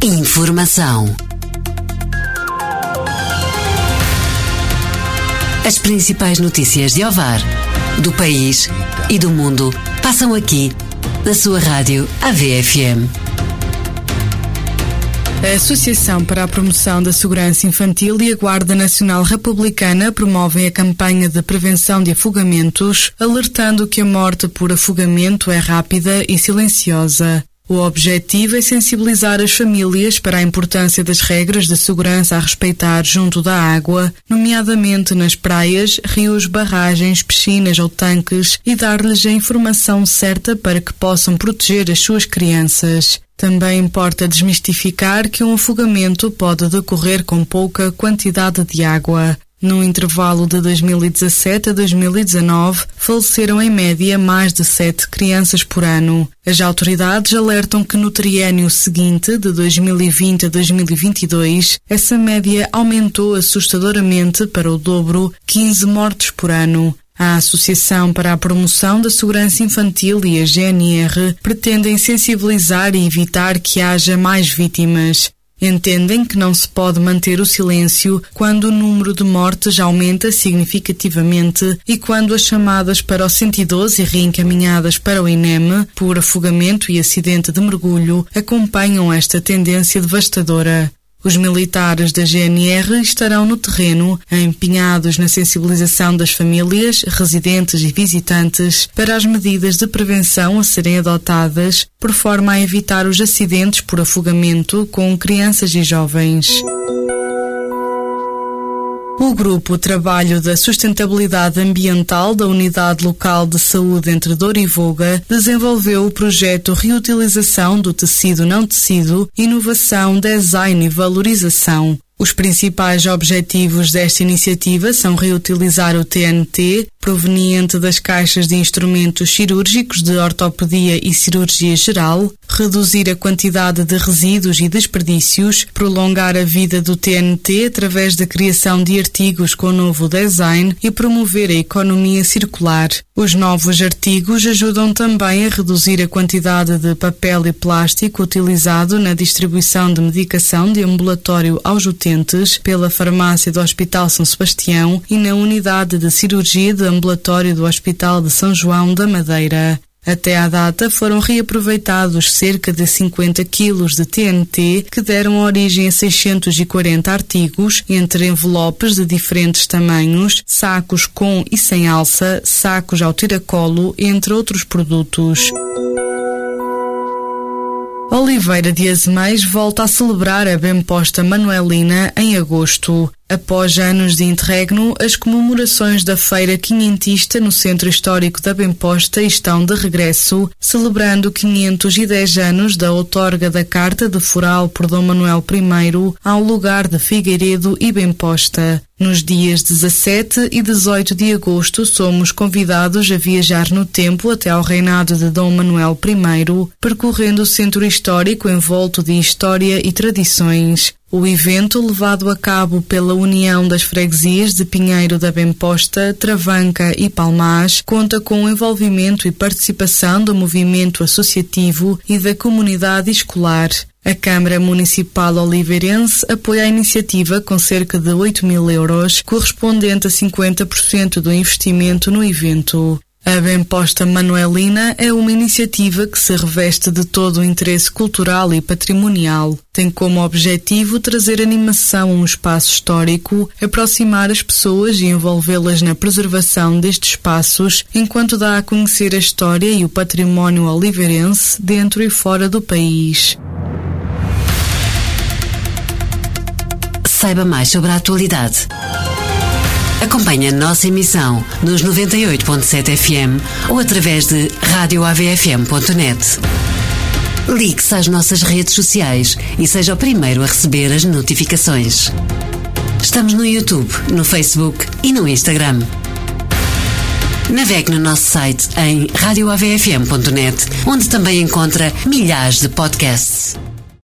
Informação. As principais notícias de Ovar, do país e do mundo passam aqui, na sua rádio AVFM. A Associação para a Promoção da Segurança Infantil e a Guarda Nacional Republicana promovem a campanha de prevenção de afogamentos, alertando que a morte por afogamento é rápida e silenciosa. O objetivo é sensibilizar as famílias para a importância das regras de segurança a respeitar junto da água, nomeadamente nas praias, rios, barragens, piscinas ou tanques, e dar-lhes a informação certa para que possam proteger as suas crianças. Também importa desmistificar que um afogamento pode decorrer com pouca quantidade de água. No intervalo de 2017 a 2019, faleceram em média mais de 7 crianças por ano. As autoridades alertam que no triênio seguinte, de 2020 a 2022, essa média aumentou assustadoramente para o dobro, 15 mortes por ano. A Associação para a Promoção da Segurança Infantil e a GNR pretendem sensibilizar e evitar que haja mais vítimas. Entendem que não se pode manter o silêncio quando o número de mortes aumenta significativamente e quando as chamadas para o 112 e reencaminhadas para o INEM por afogamento e acidente de mergulho acompanham esta tendência devastadora. Os militares da GNR estarão no terreno, empenhados na sensibilização das famílias, residentes e visitantes para as medidas de prevenção a serem adotadas, por forma a evitar os acidentes por afogamento com crianças e jovens. O Grupo Trabalho da Sustentabilidade Ambiental da Unidade Local de Saúde entre Douro e Voga desenvolveu o projeto Reutilização do Tecido Não Tecido, Inovação, Design e Valorização. Os principais objetivos desta iniciativa são reutilizar o TNT, proveniente das caixas de instrumentos cirúrgicos de ortopedia e cirurgia geral, reduzir a quantidade de resíduos e desperdícios, prolongar a vida do TNT através da criação de artigos com novo design e promover a economia circular. Os novos artigos ajudam também a reduzir a quantidade de papel e plástico utilizado na distribuição de medicação de ambulatório aos utentes pela farmácia do Hospital São Sebastião e na unidade de cirurgia de ambulatório do Hospital de São João da Madeira. Até à data foram reaproveitados cerca de 50 quilos de TNT que deram origem a 640 artigos, entre envelopes de diferentes tamanhos, sacos com e sem alça, sacos ao tiracolo, entre outros produtos. Oliveira de Azeméis volta a celebrar a Bemposta Manuelina em agosto. Após anos de interregno, as comemorações da Feira Quinhentista no Centro Histórico da Bemposta estão de regresso, celebrando 510 anos da outorga da Carta de Foral por Dom Manuel I ao lugar de Figueiredo e Bemposta. Nos dias 17 e 18 de agosto somos convidados a viajar no tempo até ao reinado de Dom Manuel I, percorrendo o centro histórico envolto de história e tradições. O evento, levado a cabo pela União das Freguesias de Pinheiro da Bemposta, Travanca e Palmaz, conta com o envolvimento e participação do movimento associativo e da comunidade escolar. A Câmara Municipal Oliveirense apoia a iniciativa com cerca de 8.000 euros, correspondente a 50% do investimento no evento. A Bemposta Manuelina é uma iniciativa que se reveste de todo o interesse cultural e patrimonial. Tem como objetivo trazer animação a um espaço histórico, aproximar as pessoas e envolvê-las na preservação destes espaços, enquanto dá a conhecer a história e o património oliveirense dentro e fora do país. Saiba mais sobre a atualidade. Acompanhe a nossa emissão nos 98.7 FM ou através de radioavfm.net. Ligue-se às nossas redes sociais e seja o primeiro a receber as notificações. Estamos no YouTube, no Facebook e no Instagram. Navegue no nosso site em radioavfm.net, onde também encontra milhares de podcasts.